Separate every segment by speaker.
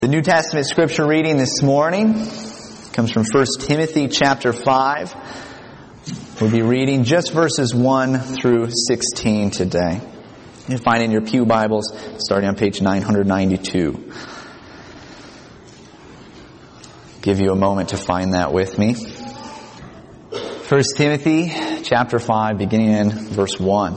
Speaker 1: The New Testament scripture reading this morning comes from 1 Timothy chapter 5. We'll be reading just verses 1 through 16 today. You can find it in your pew Bibles starting on page 992. Give you a moment to find that with me. 1 Timothy chapter 5 beginning in verse 1.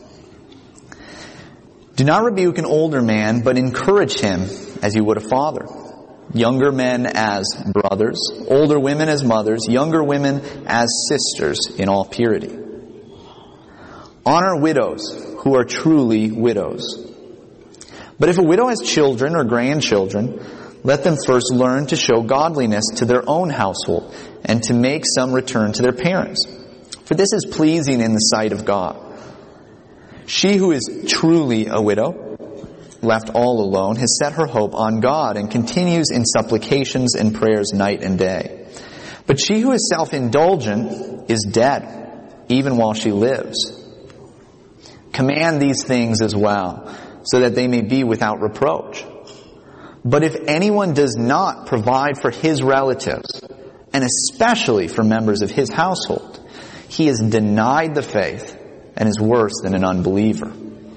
Speaker 1: Do not rebuke an older man, but encourage him as you would a father. Younger men as brothers, older women as mothers, younger women as sisters in all purity. Honor widows who are truly widows. But if a widow has children or grandchildren, let them first learn to show godliness to their own household and to make some return to their parents. For this is pleasing in the sight of God. She who is truly a widow, left all alone, has set her hope on God and continues in supplications and prayers night and day. But she who is self-indulgent is dead, even while she lives. Command these things as well, so that they may be without reproach. But if anyone does not provide for his relatives, and especially for members of his household, he has denied the faith and is worse than an unbeliever.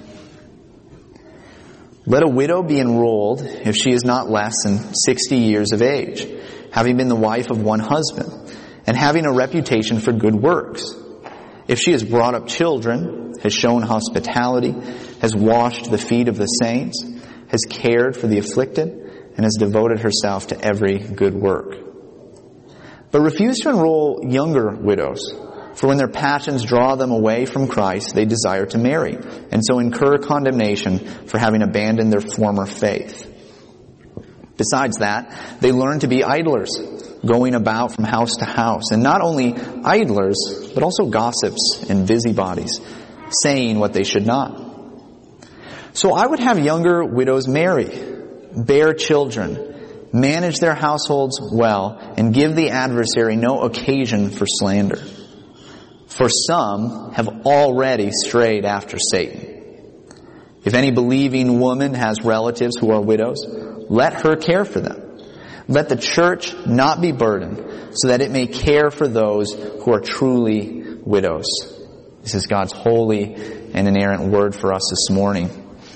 Speaker 1: Let a widow be enrolled if she is not less than 60 years of age, having been the wife of one husband, and having a reputation for good works. If she has brought up children, has shown hospitality, has washed the feet of the saints, has cared for the afflicted, and has devoted herself to every good work. But refuse to enroll younger widows, for when their passions draw them away from Christ, they desire to marry, and so incur condemnation for having abandoned their former faith. Besides that, they learn to be idlers, going about from house to house, and not only idlers, but also gossips and busybodies, saying what they should not. So I would have younger widows marry, bear children, manage their households well, and give the adversary no occasion for slander. For some have already strayed after Satan. If any believing woman has relatives who are widows, let her care for them. Let the church not be burdened, so that it may care for those who are truly widows. This is God's holy and inerrant word for us this morning.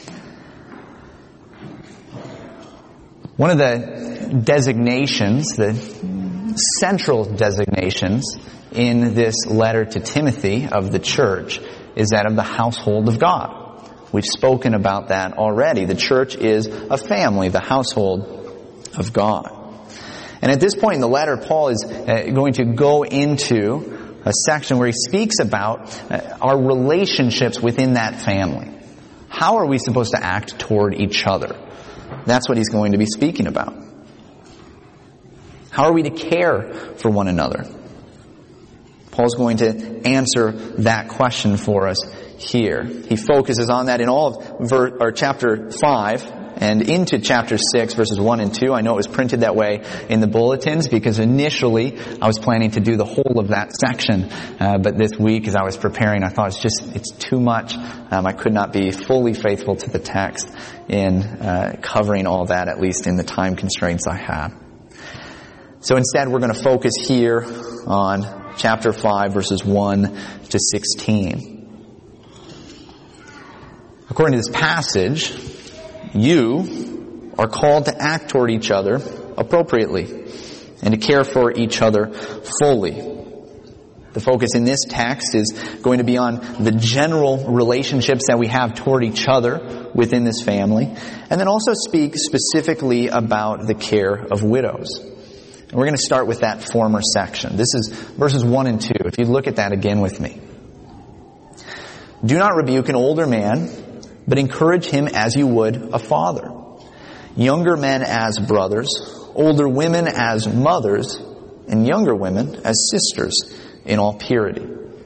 Speaker 1: One of the designations, the central designations in this letter to Timothy of the church is that of the household of God. We've spoken about that already. The church is a family, the household of God. And at this point in the letter, Paul is going to go into a section where he speaks about our relationships within that family. How are we supposed to act toward each other? That's what he's going to be speaking about. How are we to care for one another? Paul's going to answer that question for us here. He focuses on that in all of chapter 5 and into chapter 6, verses 1 and 2. I know it was printed that way in the bulletins because initially I was planning to do the whole of that section. But this week as I was preparing, I thought it's too much. I could not be fully faithful to the text in covering all that, at least in the time constraints I had. So instead we're going to focus here on chapter 5, verses 1 to 16. According to this passage, you are called to act toward each other appropriately and to care for each other fully. The focus in this text is going to be on the general relationships that we have toward each other within this family, and then also speak specifically about the care of widows. And we're going to start with that former section. This is verses 1 and 2. If you look at that again with me. Do not rebuke an older man, but encourage him as you would a father. Younger men as brothers, older women as mothers, and younger women as sisters in all purity.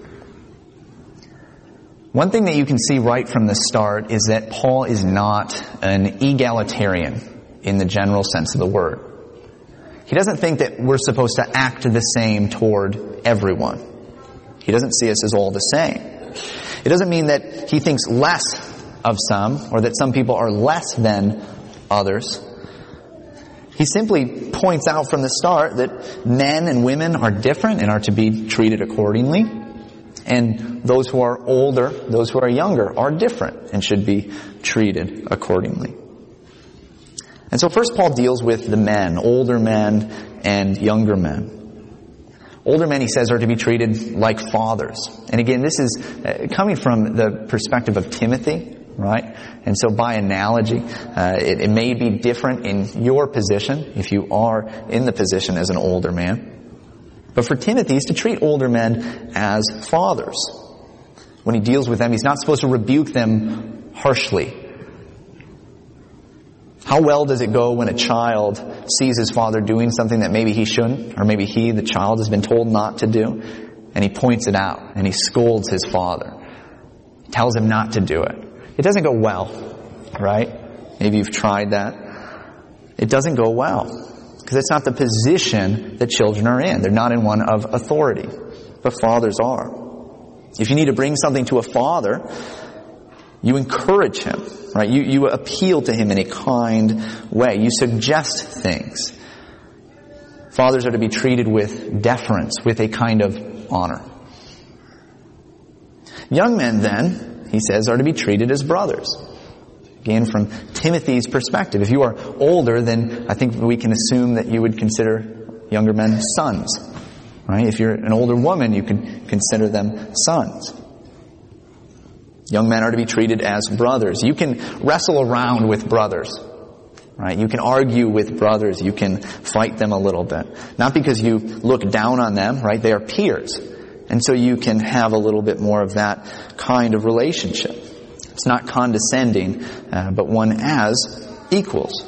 Speaker 1: One thing that you can see right from the start is that Paul is not an egalitarian in the general sense of the word. He doesn't think that we're supposed to act the same toward everyone. He doesn't see us as all the same. It doesn't mean that he thinks less of some, or that some people are less than others. He simply points out from the start that men and women are different and are to be treated accordingly. And those who are older, those who are younger, are different and should be treated accordingly. And so first Paul deals with the men, older men and younger men. Older men, he says, are to be treated like fathers. And again, this is coming from the perspective of Timothy, right? And so by analogy, it may be different in your position if you are in the position as an older man. But for Timothy, he's to treat older men as fathers. When he deals with them, he's not supposed to rebuke them harshly. How well does it go when a child sees his father doing something that maybe he shouldn't, or maybe he, the child, has been told not to do, and he points it out, and he scolds his father, tells him not to do it. It doesn't go well, right? Maybe you've tried that. It doesn't go well, because it's not the position that children are in. They're not in one of authority, but fathers are. If you need to bring something to a father, you encourage him, right? You appeal to him in a kind way. You suggest things. Fathers are to be treated with deference, with a kind of honor. Young men, then, he says, are to be treated as brothers. Again, from Timothy's perspective, if you are older, then I think we can assume that you would consider younger men sons, right? If you're an older woman, you can consider them sons. Young men are to be treated as brothers. You can wrestle around with brothers, right? You can argue with brothers. You can fight them a little bit. Not because you look down on them, right? They are peers. And so you can have a little bit more of that kind of relationship. It's not condescending, but one as equals.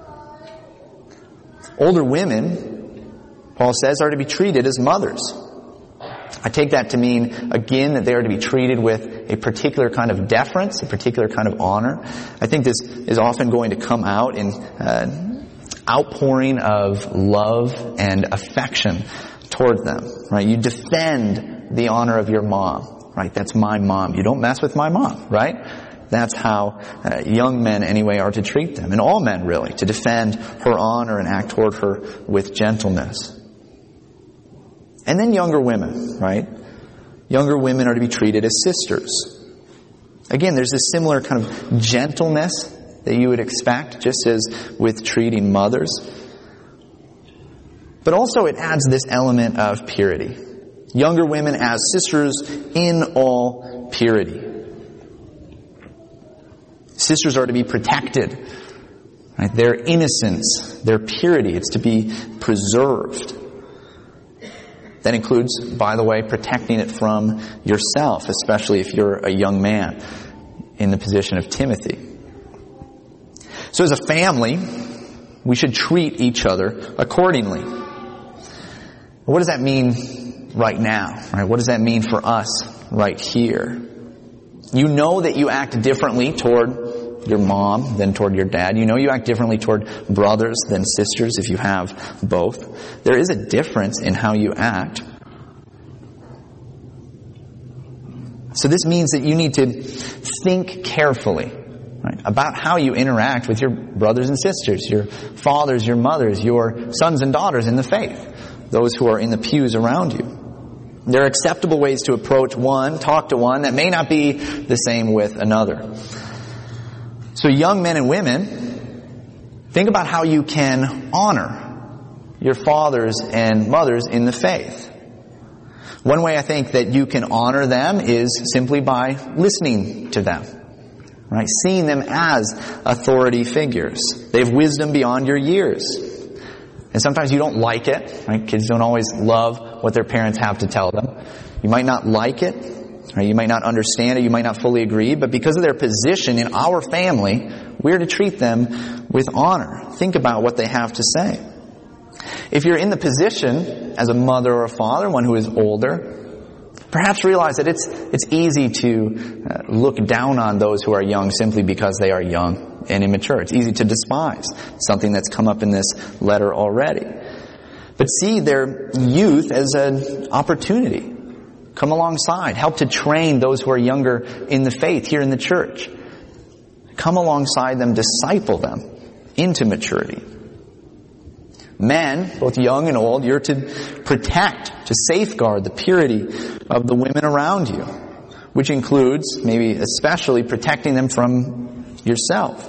Speaker 1: Older women, Paul says, are to be treated as mothers. I take that to mean, again, that they are to be treated with a particular kind of deference, a particular kind of honor. I think this is often going to come out in outpouring of love and affection toward them, right? You defend the honor of your mom, right? That's my mom. You don't mess with my mom, right? That's how young men, anyway, are to treat them. And all men, really, to defend her honor and act toward her with gentleness. And then younger women, right? Younger women are to be treated as sisters. Again, there's this similar kind of gentleness that you would expect, just as with treating mothers. But also it adds this element of purity. Younger women as sisters in all purity. Sisters are to be protected, right? Their innocence, their purity, it's to be preserved. That includes, by the way, protecting it from yourself, especially if you're a young man in the position of Timothy. So as a family, we should treat each other accordingly. What does that mean right now? Right? What does that mean for us right here? You know that you act differently toward your mom than toward your dad. You know you act differently toward brothers than sisters if you have both. There is a difference in how you act. So this means that you need to think carefully, right, about how you interact with your brothers and sisters, your fathers, your mothers, your sons and daughters in the faith, those who are in the pews around you. There are acceptable ways to approach one, talk to one, that may not be the same with another. So young men and women, think about how you can honor your fathers and mothers in the faith. One way I think that you can honor them is simply by listening to them, right? Seeing them as authority figures. They have wisdom beyond your years. And sometimes you don't like it, right? Kids don't always love what their parents have to tell them. You might not like it, right? You might not understand it, you might not fully agree, but because of their position in our family, we're to treat them with honor. Think about what they have to say. If you're in the position as a mother or a father, one who is older, perhaps realize that it's easy to look down on those who are young simply because they are young and immature. It's easy to despise, something that's come up in this letter already. But see their youth as an opportunity. Come alongside. Help to train those who are younger in the faith here in the church. Come alongside them, disciple them into maturity. Men, both young and old, you're to protect, to safeguard the purity of the women around you, which includes, maybe especially, protecting them from yourself.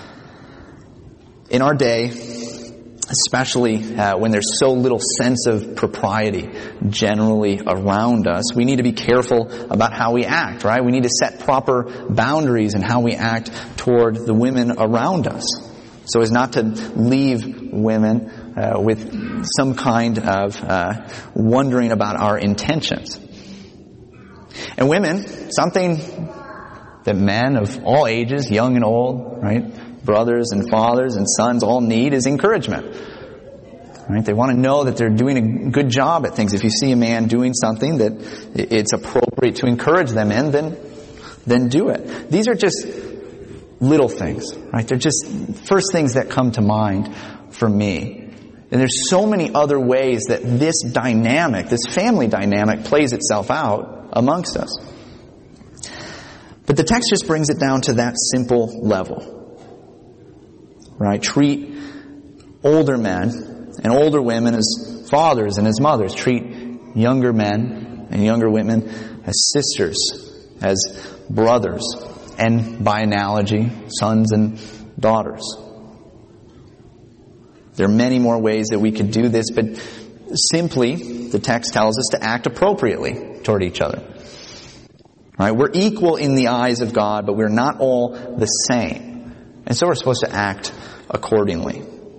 Speaker 1: In our day, especially when there's so little sense of propriety generally around us, we need to be careful about how we act, right? We need to set proper boundaries in how we act toward the women around us, so as not to leave women with some kind of wondering about our intentions. And women, something that men of all ages, young and old, right, brothers and fathers and sons all need is encouragement. Right? They want to know that they're doing a good job at things. If you see a man doing something that it's appropriate to encourage them in, then do it. These are just little things, right? They're just first things that come to mind for me. And there's so many other ways that this dynamic, this family dynamic, plays itself out amongst us. But the text just brings it down to that simple level. Right? Treat older men and older women as fathers and as mothers. Treat younger men and younger women as sisters, as brothers, and by analogy, sons and daughters. There are many more ways that we could do this, but simply, the text tells us to act appropriately toward each other. Right? We're equal in the eyes of God, but we're not all the same. And so we're supposed to act accordingly.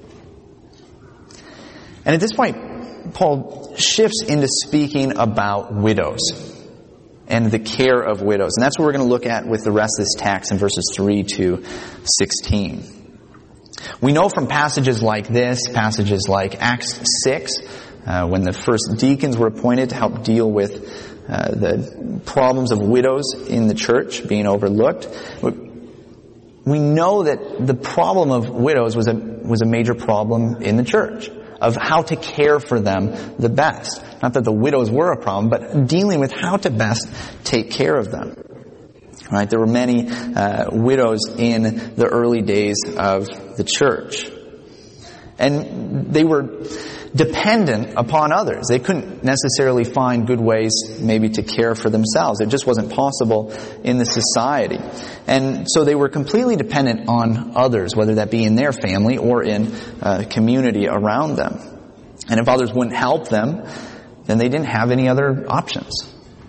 Speaker 1: And at this point, Paul shifts into speaking about widows and the care of widows. And that's what we're going to look at with the rest of this text in verses 3 to 16. We know from passages like this, passages like Acts 6, when the first deacons were appointed to help deal with the problems of widows in the church being overlooked. We know that the problem of widows was a major problem in the church, of how to care for them the best. Not that the widows were a problem, but dealing with how to best take care of them. Right? There were many widows in the early days of the church. And they were dependent upon others. They couldn't necessarily find good ways maybe to care for themselves. It just wasn't possible in the society. And so they were completely dependent on others, whether that be in their family or in a community around them. And if others wouldn't help them, then they didn't have any other options.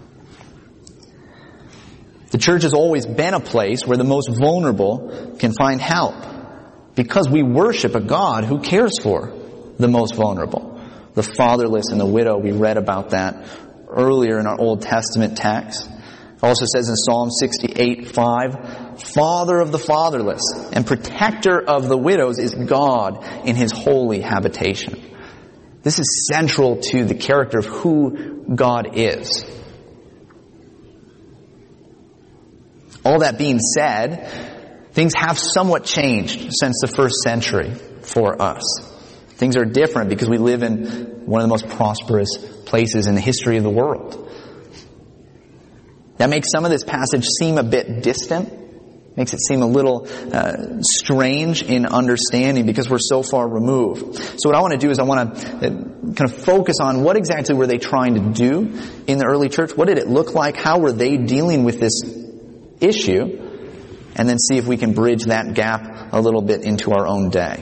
Speaker 1: The church has always been a place where the most vulnerable can find help, because we worship a God who cares for the most vulnerable, the fatherless and the widow. We read about that earlier in our Old Testament text. It also says in Psalm 68:5, Father of the fatherless and protector of the widows is God in His holy habitation. This is central to the character of who God is. All that being said, things have somewhat changed since the first century for us. Things are different because we live in one of the most prosperous places in the history of the world. That makes some of this passage seem a bit distant. Makes it seem a little strange in understanding because we're so far removed. So what I want to do is I want to kind of focus on what exactly were they trying to do in the early church? What did it look like? How were they dealing with this issue? And then see if we can bridge that gap a little bit into our own day.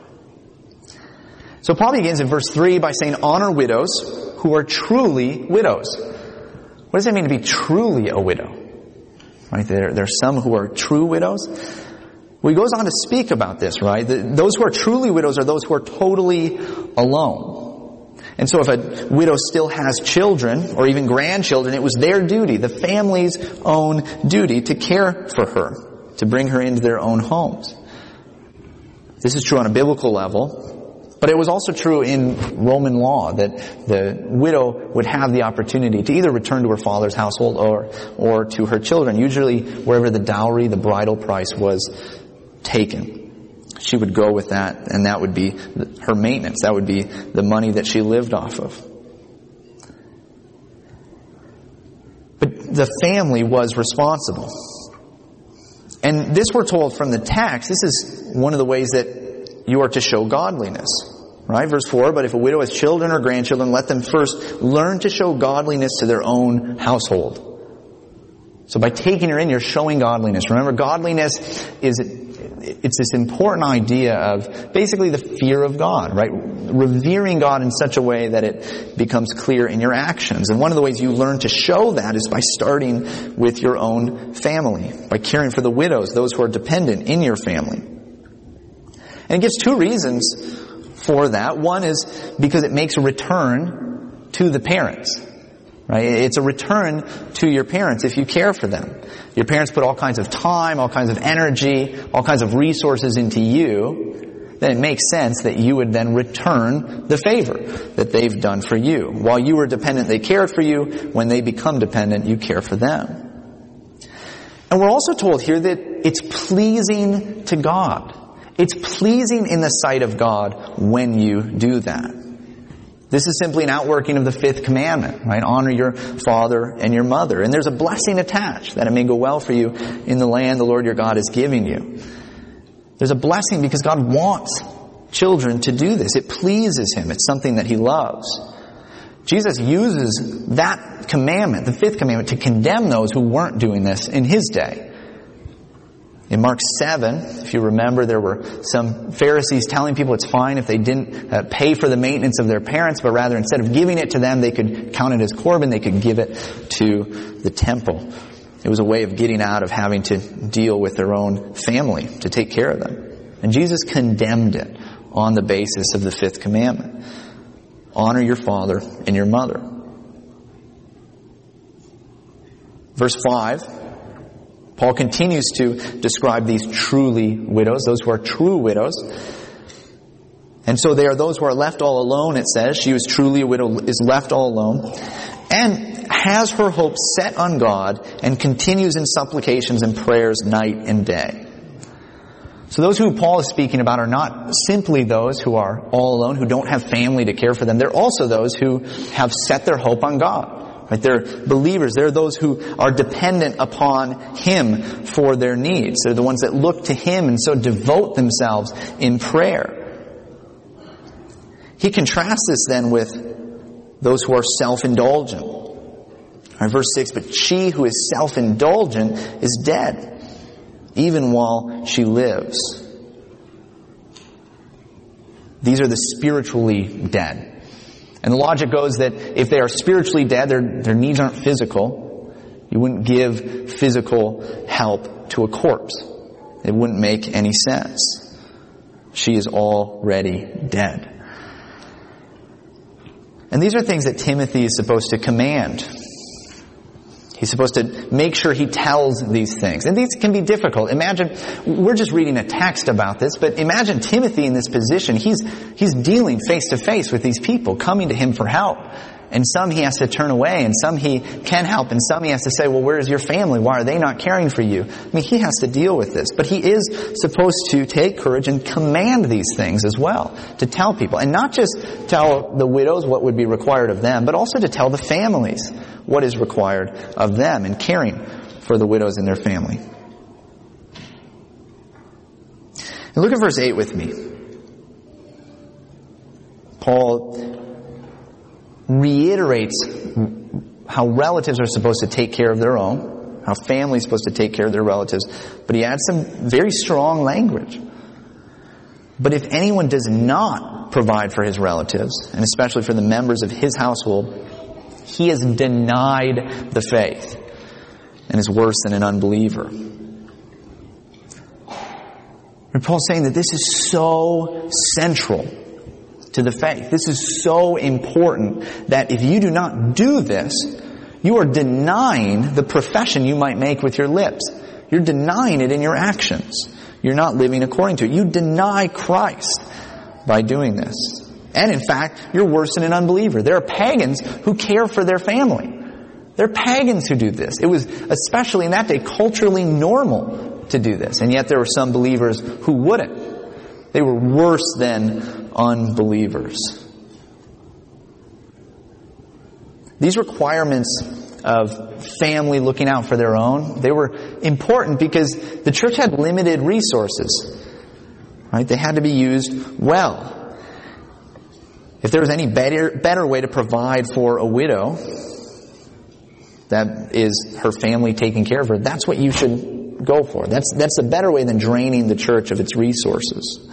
Speaker 1: So Paul begins in verse 3 by saying, honor widows who are truly widows. What does that mean to be truly a widow? Right? There are some who are true widows. Well, he goes on to speak about this, right? Those who are truly widows are those who are totally alone. And so if a widow still has children or even grandchildren, it was their duty, the family's own duty, to care for her, to bring her into their own homes. This is true on a biblical level. But it was also true in Roman law that the widow would have the opportunity to either return to her father's household or to her children, usually wherever the dowry, the bridal price was taken. She would go with that, and that would be her maintenance. That would be the money that she lived off of. But the family was responsible. And this we're told from the text, this is one of the ways that you are to show godliness. Right? Verse 4, but if a widow has children or grandchildren, let them first learn to show godliness to their own household. So by taking her in, you're showing godliness. Remember, godliness it's this important idea of basically the fear of God, right? Revering God in such a way that it becomes clear in your actions. And one of the ways you learn to show that is by starting with your own family, by caring for the widows, those who are dependent in your family. And it gives two reasons for that. One is because it makes a return to the parents. Right? It's a return to your parents if you care for them. Your parents put all kinds of time, all kinds of energy, all kinds of resources into you. Then it makes sense that you would then return the favor that they've done for you. While you were dependent, they cared for you. When they become dependent, you care for them. And we're also told here that it's pleasing to God. It's pleasing in the sight of God when you do that. This is simply an outworking of the fifth commandment, right? Honor your father and your mother. And there's a blessing attached, that it may go well for you in the land the Lord your God is giving you. There's a blessing because God wants children to do this. It pleases Him. It's something that He loves. Jesus uses that commandment, the fifth commandment, to condemn those who weren't doing this in His day. In Mark 7, if you remember, there were some Pharisees telling people it's fine if they didn't pay for the maintenance of their parents, but rather instead of giving it to them, they could count it as Corban, they could give it to the temple. It was a way of getting out of having to deal with their own family, to take care of them. And Jesus condemned it on the basis of the fifth commandment. Honor your father and your mother. Verse 5. Paul continues to describe these truly widows, those who are true widows. And so they are those who are left all alone, it says. She who is truly a widow is left all alone and has her hope set on God and continues in supplications and prayers night and day. So those who Paul is speaking about are not simply those who are all alone, who don't have family to care for them. They're also those who have set their hope on God. Right? They're believers. They're those who are dependent upon Him for their needs. They're the ones that look to Him and so devote themselves in prayer. He contrasts this then with those who are self-indulgent. Right, verse 6, but she who is self-indulgent is dead, even while she lives. These are the spiritually dead. And the logic goes that if they are spiritually dead, their needs aren't physical. You wouldn't give physical help to a corpse. It wouldn't make any sense. She is already dead. And these are things that Timothy is supposed to command. He's supposed to make sure he tells these things. And these can be difficult. Imagine, we're just reading a text about this, but imagine Timothy in this position. He's dealing face to face with these people coming to him for help. And some he has to turn away, and some he can help, and some he has to say, well, where is your family? Why are they not caring for you? I mean, he has to deal with this. But he is supposed to take courage and command these things as well, to tell people. And not just tell the widows what would be required of them, but also to tell the families what is required of them in caring for the widows in their family. And look at verse 8 with me. Paul reiterates how relatives are supposed to take care of their own, how family is supposed to take care of their relatives, but he adds some very strong language. But if anyone does not provide for his relatives, and especially for the members of his household, he has denied the faith and is worse than an unbeliever. And Paul's saying that this is so central to the faith. This is so important that if you do not do this, you are denying the profession you might make with your lips. You're denying it in your actions. You're not living according to it. You deny Christ by doing this. And in fact, you're worse than an unbeliever. There are pagans who care for their family. There are pagans who do this. It was, especially in that day, culturally normal to do this. And yet there were some believers who wouldn't. They were worse than unbelievers. These requirements of family looking out for their own, they were important because the church had limited resources. Right? They had to be used well. If there was any better way to provide for a widow, that is her family taking care of her, that's what you should go for. That's a better way than draining the church of its resources.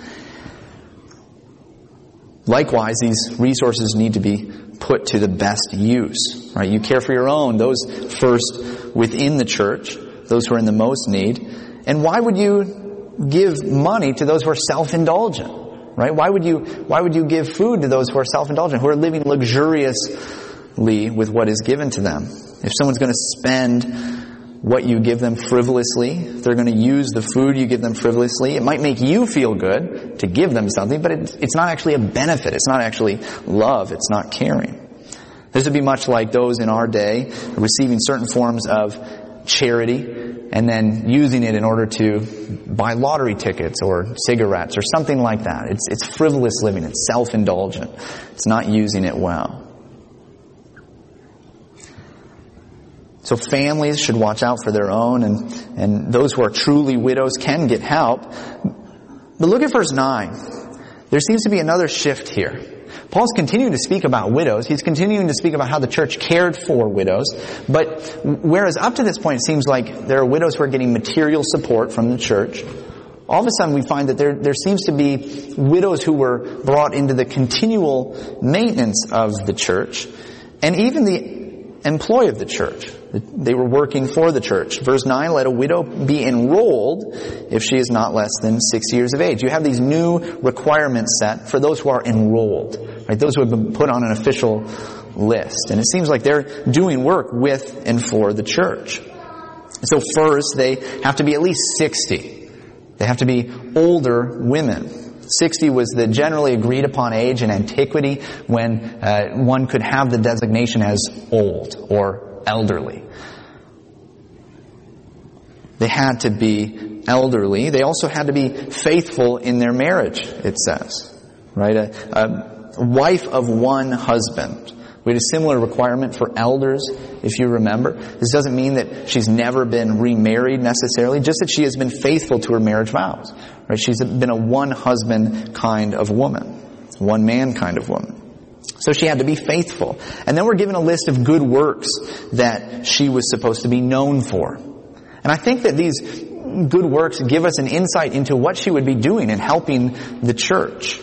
Speaker 1: Likewise, these resources need to be put to the best use. Right? You care for your own, those first within the church, those who are in the most need. And why would you give money to those who are self-indulgent? Right? Why would you give food to those who are self-indulgent, who are living luxuriously with what is given to them? If someone's going to spend what you give them frivolously, if they're going to use the food you give them frivolously, it might make you feel good to give them something, but it's not actually a benefit. It's not actually love. It's not caring. This would be much like those in our day receiving certain forms of charity and then using it in order to buy lottery tickets or cigarettes or something like that. It's frivolous living. It's self-indulgent. It's not using it well. So families should watch out for their own, and those who are truly widows can get help. But look at verse 9. There seems to be another shift here. Paul's continuing to speak about widows. He's continuing to speak about how the church cared for widows. But whereas up to this point it seems like there are widows who are getting material support from the church, all of a sudden we find that there seems to be widows who were brought into the continual maintenance of the church, and even the employ of the church. They were working for the church. Verse 9, let a widow be enrolled if she is not less than 6 years of age. You have these new requirements set for those who are enrolled, right? Those who have been put on an official list. And it seems like they're doing work with and for the church. So first, they have to be at least 60. They have to be older women. 60 was the generally agreed upon age in antiquity when one could have the designation as old or elderly. They had to be elderly. They also had to be faithful in their marriage, it says. Right? A wife of one husband. We had a similar requirement for elders, if you remember. This doesn't mean that she's never been remarried necessarily, just that she has been faithful to her marriage vows. Right? She's been a one-husband kind of woman, one-man kind of woman. So she had to be faithful. And then we're given a list of good works that she was supposed to be known for. And I think that these good works give us an insight into what she would be doing in helping the church.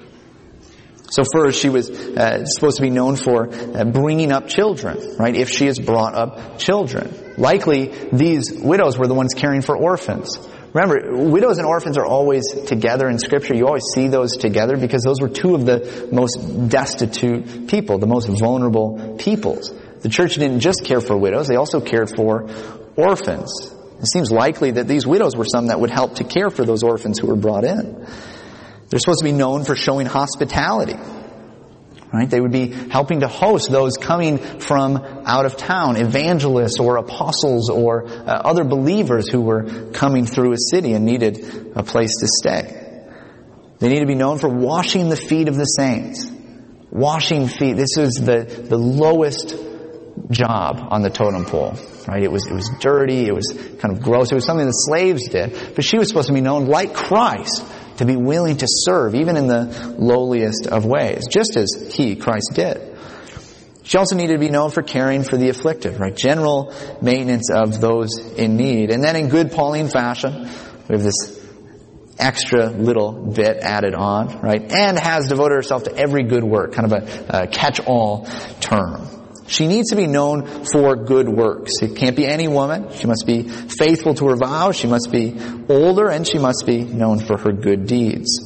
Speaker 1: So first, she was supposed to be known for bringing up children, right? If she has brought up children. Likely, these widows were the ones caring for orphans. Remember, widows and orphans are always together in Scripture. You always see those together because those were two of the most destitute people, the most vulnerable peoples. The church didn't just care for widows, they also cared for orphans. It seems likely that these widows were some that would help to care for those orphans who were brought in. They're supposed to be known for showing hospitality. Right? They would be helping to host those coming from out of town, evangelists or apostles or other believers who were coming through a city and needed a place to stay. They need to be known for washing the feet of the saints. Washing feet. This is the lowest job on the totem pole. Right? It was dirty. It was kind of gross. It was something the slaves did. But she was supposed to be known like Christ, to be willing to serve, even in the lowliest of ways, just as He, Christ, did. She also needed to be known for caring for the afflicted, right? General maintenance of those in need. And then in good Pauline fashion, we have this extra little bit added on, right? And has devoted herself to every good work, kind of a catch-all term. She needs to be known for good works. It can't be any woman. She must be faithful to her vows. She must be older, and she must be known for her good deeds.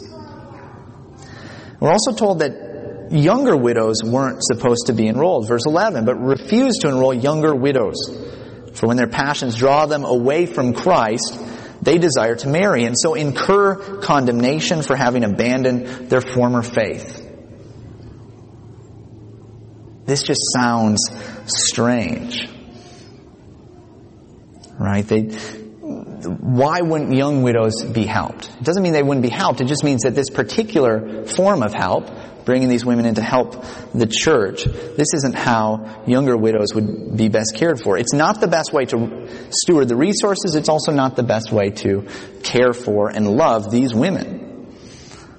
Speaker 1: We're also told that younger widows weren't supposed to be enrolled. Verse 11, but refused to enroll younger widows. For when their passions draw them away from Christ, they desire to marry, and so incur condemnation for having abandoned their former faith. This just sounds strange. Right? Why wouldn't young widows be helped? It doesn't mean they wouldn't be helped. It just means that this particular form of help, bringing these women in to help the church, this isn't how younger widows would be best cared for. It's not the best way to steward the resources. It's also not the best way to care for and love these women.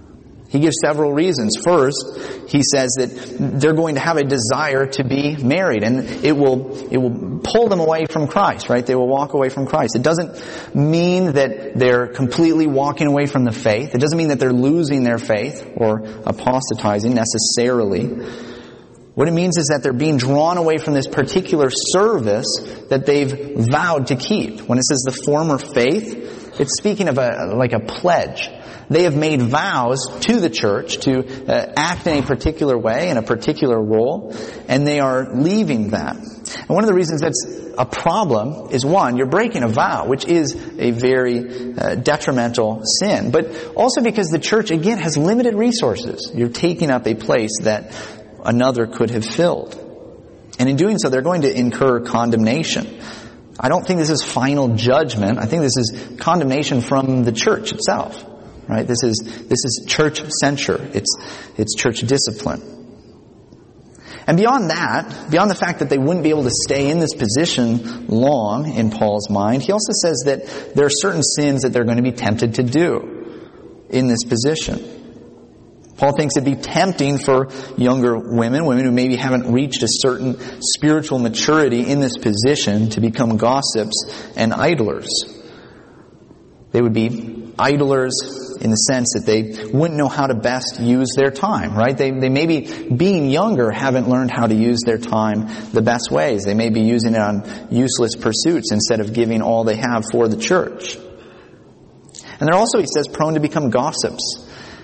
Speaker 1: He gives several reasons. First, he says that they're going to have a desire to be married, and it will pull them away from Christ, right? They will walk away from Christ. It doesn't mean that they're completely walking away from the faith. It doesn't mean that they're losing their faith or apostatizing necessarily. What it means is that they're being drawn away from this particular service that they've vowed to keep. When it says the former faith, it's speaking of a pledge. They have made vows to the church to act in a particular way, in a particular role, and they are leaving that. And one of the reasons that's a problem is, one, you're breaking a vow, which is a very detrimental sin. But also because the church, again, has limited resources. You're taking up a place that another could have filled. And in doing so, they're going to incur condemnation. I don't think this is final judgment. I think this is condemnation from the church itself. Right? This is church censure. It's church discipline. And beyond that, beyond the fact that they wouldn't be able to stay in this position long in Paul's mind, he also says that there are certain sins that they're going to be tempted to do in this position. Paul thinks it'd be tempting for younger women who maybe haven't reached a certain spiritual maturity in this position, to become gossips and idlers. They would be idlers in the sense that they wouldn't know how to best use their time, right? They maybe, being younger, haven't learned how to use their time the best ways. They may be using it on useless pursuits instead of giving all they have for the church. And they're also, he says, prone to become gossips.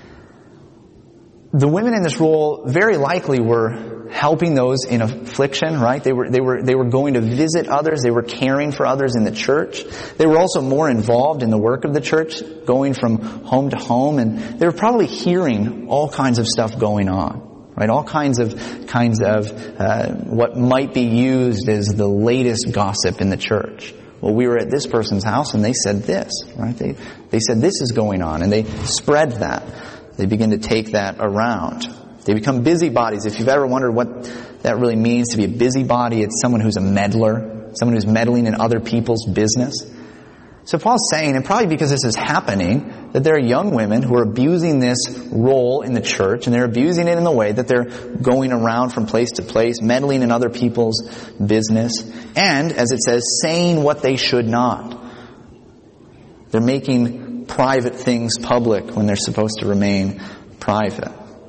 Speaker 1: The women in this role very likely were helping those in affliction, right? They were going to visit others. They were caring for others in the church. They were also more involved in the work of the church, going from home to home, and they were probably hearing all kinds of stuff going on, right? All kinds of what might be used as the latest gossip in the church. Well, we were at this person's house and they said this, right? They said this is going on, and they spread that. They begin to take that around. They become busybodies. If you've ever wondered what that really means to be a busybody, it's someone who's a meddler, someone who's meddling in other people's business. So Paul's saying, and probably because this is happening, that there are young women who are abusing this role in the church, and they're abusing it in the way that they're going around from place to place, meddling in other people's business, and, as it says, saying what they should not. They're making private things public when they're supposed to remain private.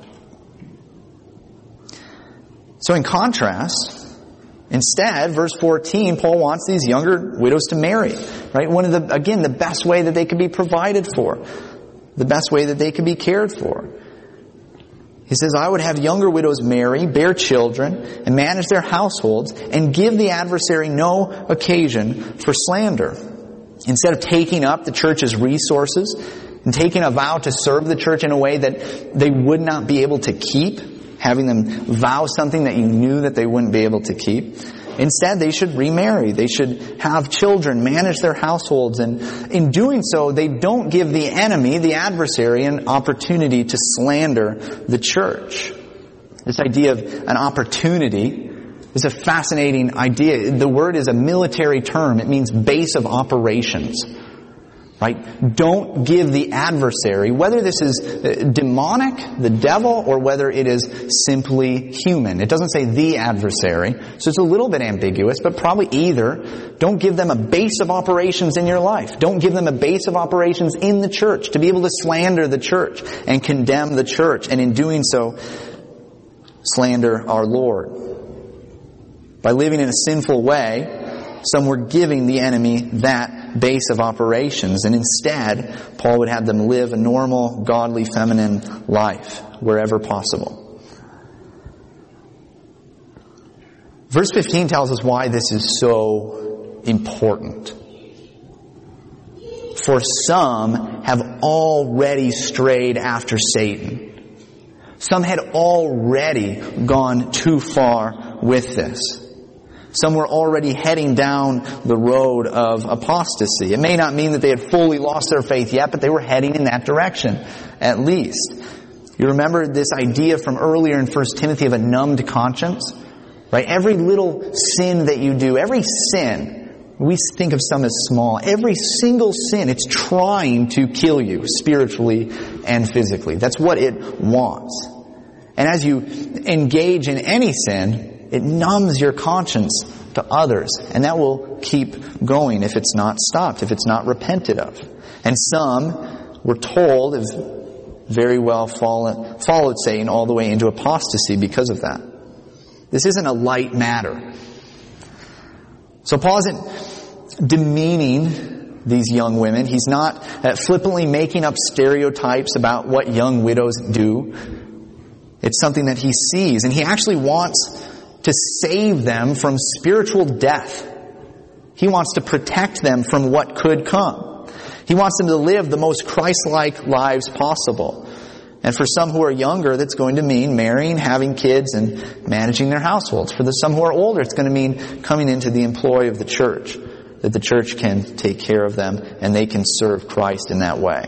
Speaker 1: So in contrast, instead, verse 14, Paul wants these younger widows to marry, right? The best way that they could be provided for, the best way that they could be cared for. He says, I would have younger widows marry, bear children, and manage their households, and give the adversary no occasion for slander. Instead of taking up the church's resources and taking a vow to serve the church in a way that they would not be able to keep, having them vow something that you knew that they wouldn't be able to keep, instead they should remarry. They should have children, manage their households, and in doing so, they don't give the enemy, the adversary, an opportunity to slander the church. This idea of an opportunity is a fascinating idea. The word is a military term. It means base of operations. Right? Don't give the adversary, whether this is demonic, the devil, or whether it is simply human. It doesn't say the adversary, so it's a little bit ambiguous, but probably either. Don't give them a base of operations in your life. Don't give them a base of operations in the church to be able to slander the church and condemn the church, and in doing so, slander our Lord. By living in a sinful way, some were giving the enemy that base of operations, and instead, Paul would have them live a normal, godly, feminine life wherever possible. Verse 15 tells us why this is so important. For some have already strayed after Satan. Some had already gone too far with this. Some were already heading down the road of apostasy. It may not mean that they had fully lost their faith yet, but they were heading in that direction, at least. You remember this idea from earlier in 1 Timothy of a numbed conscience? Right? Every little sin that you do, every sin We think of some as small. Every single sin, it's trying to kill you spiritually and physically. That's what it wants. And as you engage in any sin, it numbs your conscience to others. And that will keep going if it's not stopped, if it's not repented of. And some, we're told, have very well followed Satan all the way into apostasy because of that. This isn't a light matter. So Paul isn't demeaning these young women. He's not flippantly making up stereotypes about what young widows do. It's something that he sees, and he actually wants to save them from spiritual death. He wants to protect them from what could come. He wants them to live the most Christ-like lives possible. And for some who are younger, that's going to mean marrying, having kids, and managing their households. For some who are older, it's going to mean coming into the employ of the church, that the church can take care of them and they can serve Christ in that way.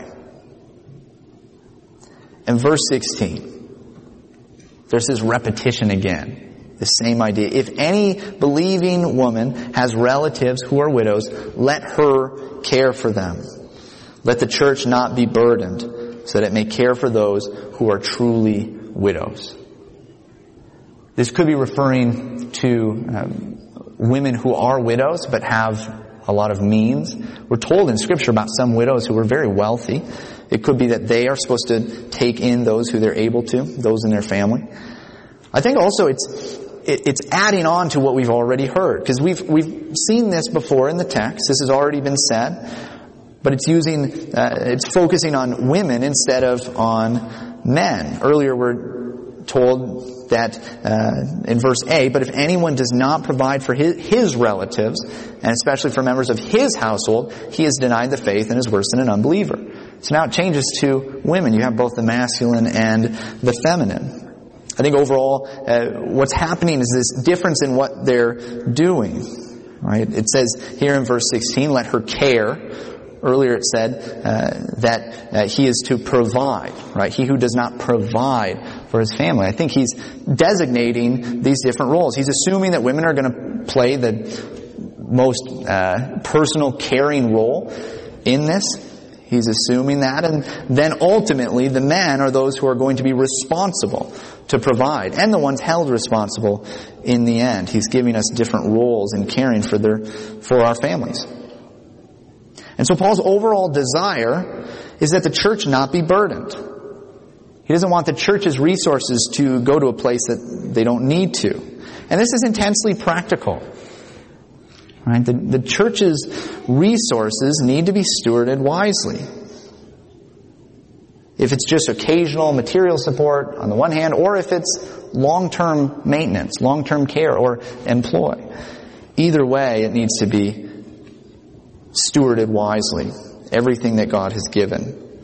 Speaker 1: And verse 16, there's this repetition again, the same idea. If any believing woman has relatives who are widows, let her care for them. Let the church not be burdened, so that it may care for those who are truly widows. This could be referring to women who are widows but have a lot of means. We're told in Scripture about some widows who were very wealthy. It could be that they are supposed to take in those who they're able to, those in their family. I think also it's adding on to what we've already heard, because we've seen this before in the text. This has already been said. But it's focusing on women instead of on men. Earlier we're told that in verse A, but if anyone does not provide for his relatives, and especially for members of his household, he has denied the faith and is worse than an unbeliever. So now it changes to women. You have both the masculine and the feminine. I think overall what's happening is this difference in what they're doing. Right? It says here in verse 16, let her care. Earlier it said that he is to provide, right? He who does not provide for his family. I think he's designating these different roles. He's assuming that women are going to play the most personal, caring role in this. He's assuming that. And then ultimately the men are those who are going to be responsible to provide, and the ones held responsible in the end. He's giving us different roles in caring for our families. And so Paul's overall desire is that the church not be burdened. He doesn't want the church's resources to go to a place that they don't need to. And this is intensely practical. Right? The church's resources need to be stewarded wisely. If it's just occasional material support on the one hand, or if it's long-term maintenance, long-term care, or employ. Either way, it needs to be stewarded wisely, everything that God has given.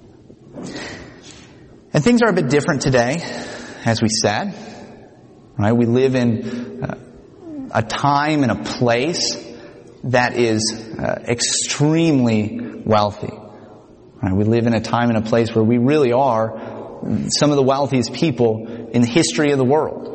Speaker 1: And things are a bit different today, as we said. Right? We live in a time and a place that is extremely wealthy. Right? We live in a time and a place where we really are some of the wealthiest people in the history of the world.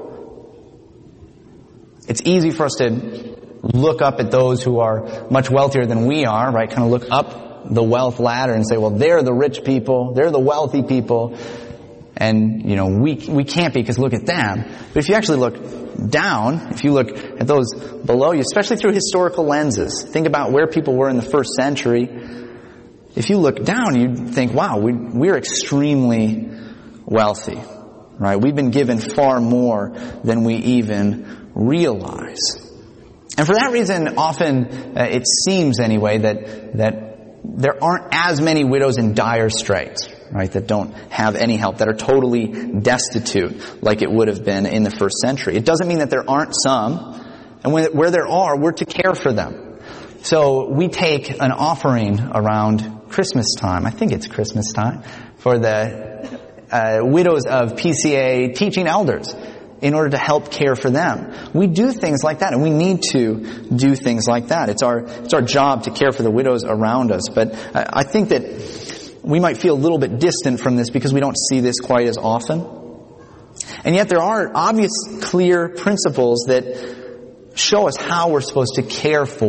Speaker 1: It's easy for us to look up at those who are much wealthier than we are, right? Kind of look up the wealth ladder and say, well, they're the rich people, they're the wealthy people, and, we can't be because look at them. But if you actually look down, if you look at those below you, especially through historical lenses, think about where people were in the first century. If you look down, you think, wow, we're extremely wealthy, right? We've been given far more than we even realize. And for that reason, often it seems anyway that there aren't as many widows in dire straits, right? That don't have any help, that are totally destitute like it would have been in the first century. It doesn't mean that there aren't some, and where there are, we're to care for them. So we take an offering around Christmas time. I think it's Christmas time for the widows of PCA teaching elders, in order to help care for them. We do things like that, and we need to do things like that. It's our job to care for the widows around us. But I think that we might feel a little bit distant from this because we don't see this quite as often. And yet there are obvious, clear principles that show us how we're supposed to care for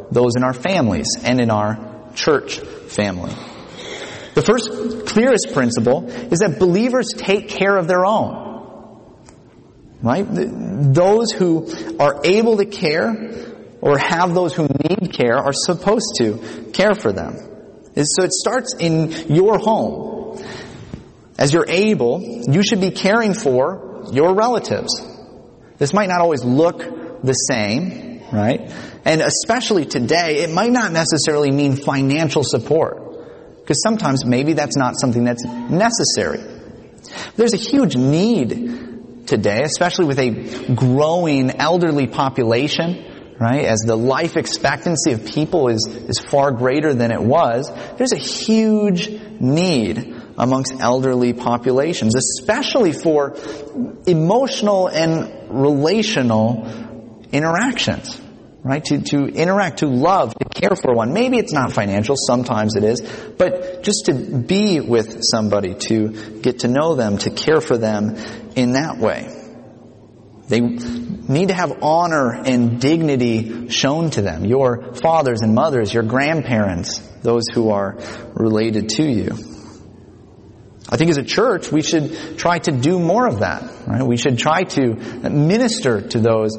Speaker 1: those in our families and in our church family. The first clearest principle is that believers take care of their own. Right? Those who are able to care or have those who need care are supposed to care for them. So it starts in your home. As you're able, you should be caring for your relatives. This might not always look the same, right? And especially today, it might not necessarily mean financial support. Because sometimes maybe that's not something that's necessary. There's a huge need today, especially with a growing elderly population, right? As the life expectancy of people is far greater than it was, there's a huge need amongst elderly populations, especially for emotional and relational interactions. Right? To interact, to love, to care for one. Maybe it's not financial, sometimes it is, but just to be with somebody, to get to know them, to care for them in that way. They need to have honor and dignity shown to them. Your fathers and mothers, your grandparents, those who are related to you. I think as a church, we should try to do more of that. Right? We should try to minister to those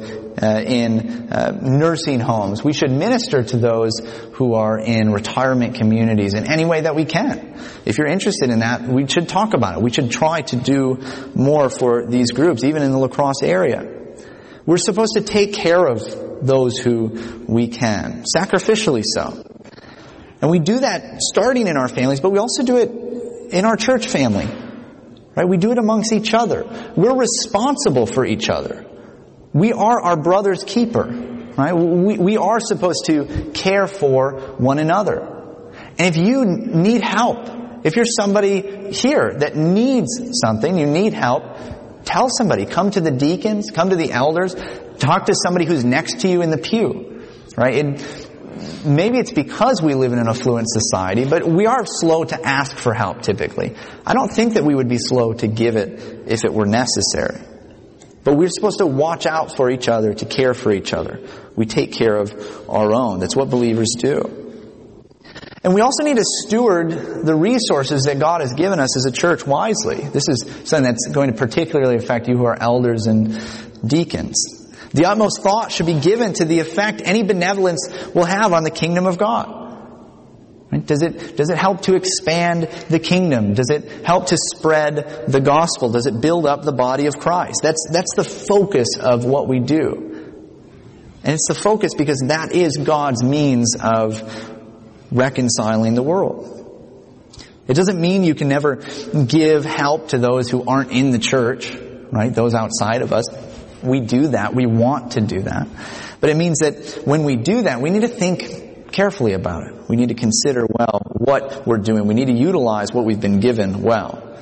Speaker 1: in nursing homes. We should minister to those who are in retirement communities in any way that we can. If you're interested in that, we should talk about it. We should try to do more for these groups, even in the La Crosse area. We're supposed to take care of those who we can, sacrificially so. And we do that starting in our families, but we also do it in our church family. Right? We do it amongst each other. We're responsible for each other. We are our brother's keeper. Right? We are supposed to care for one another. And if you need help, if you're somebody here that needs something, you need help, tell somebody. Come to the deacons, come to the elders, talk to somebody who's next to you in the pew. Right? Maybe it's because we live in an affluent society, but we are slow to ask for help typically. I don't think that we would be slow to give it if it were necessary. But we're supposed to watch out for each other, to care for each other. We take care of our own. That's what believers do. And we also need to steward the resources that God has given us as a church wisely. This is something that's going to particularly affect you who are elders and deacons. The utmost thought should be given to the effect any benevolence will have on the kingdom of God. Right? Does it help to expand the kingdom? Does it help to spread the gospel? Does it build up the body of Christ? That's the focus of what we do. And it's the focus because that is God's means of reconciling the world. It doesn't mean you can never give help to those who aren't in the church, right? Those outside of us. We do that. We want to do that. But it means that when we do that, we need to think carefully about it. We need to consider well what we're doing. We need to utilize what we've been given well.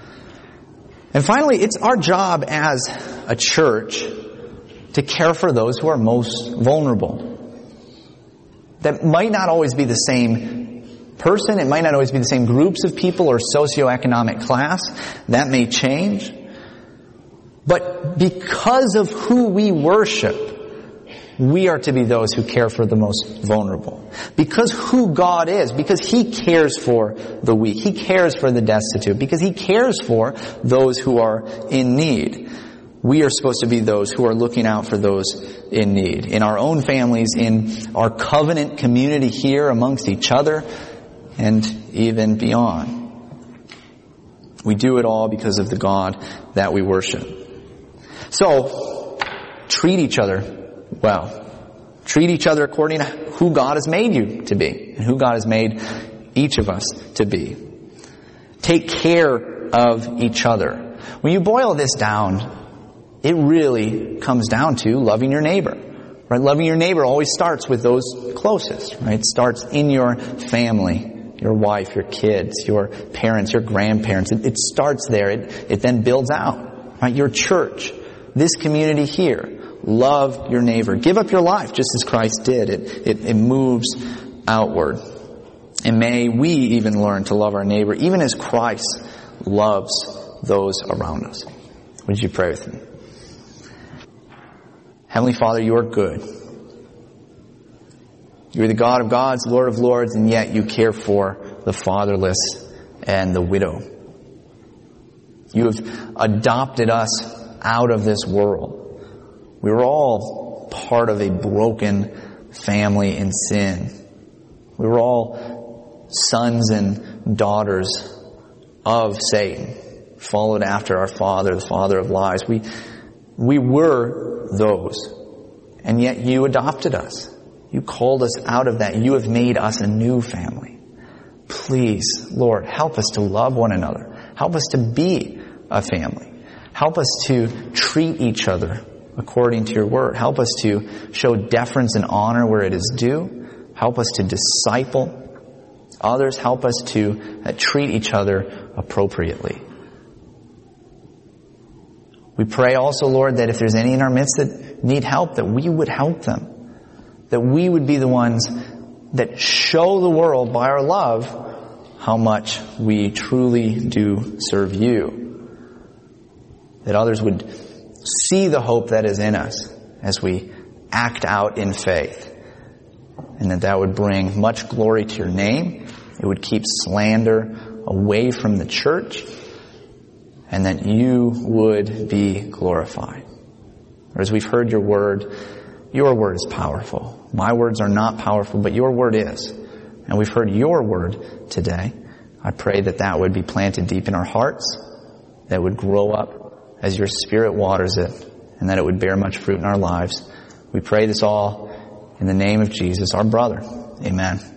Speaker 1: And finally, it's our job as a church to care for those who are most vulnerable. That might not always be the same person. It might not always be the same groups of people or socioeconomic class. That may change. But because of who we worship, we are to be those who care for the most vulnerable. Because who God is, because He cares for the weak, He cares for the destitute, because He cares for those who are in need, we are supposed to be those who are looking out for those in need. In our own families, in our covenant community here amongst each other, and even beyond. We do it all because of the God that we worship. So, treat each other well. Treat each other according to who God has made you to be, and who God has made each of us to be. Take care of each other. When you boil this down, it really comes down to loving your neighbor. Right? Loving your neighbor always starts with those closest. Right? It starts in your family, your wife, your kids, your parents, your grandparents. It starts there. It then builds out. Right? Your church. This community here, love your neighbor. Give up your life just as Christ did. It moves outward. And may we even learn to love our neighbor, even as Christ loves those around us. Would you pray with me? Heavenly Father, you are good. You're the God of gods, Lord of lords, and yet you care for the fatherless and the widow. You have adopted us out of this world. We were all part of a broken family in sin. We were all sons and daughters of Satan, followed after our father, the father of lies. We were those, and yet you adopted us. You called us out of that. You have made us a new family. Please, Lord, help us to love one another. Help us to be a family. Help us to treat each other according to your word. Help us to show deference and honor where it is due. Help us to disciple others. Help us to treat each other appropriately. We pray also, Lord, that if there's any in our midst that need help, that we would help them. That we would be the ones that show the world by our love how much we truly do serve you. That others would see the hope that is in us as we act out in faith. And that would bring much glory to your name. It would keep slander away from the church. And that you would be glorified. Or as we've heard your word is powerful. My words are not powerful, but your word is. And we've heard your word today. I pray that would be planted deep in our hearts, that would grow up as your Spirit waters it, and that it would bear much fruit in our lives. We pray this all in the name of Jesus, our brother. Amen.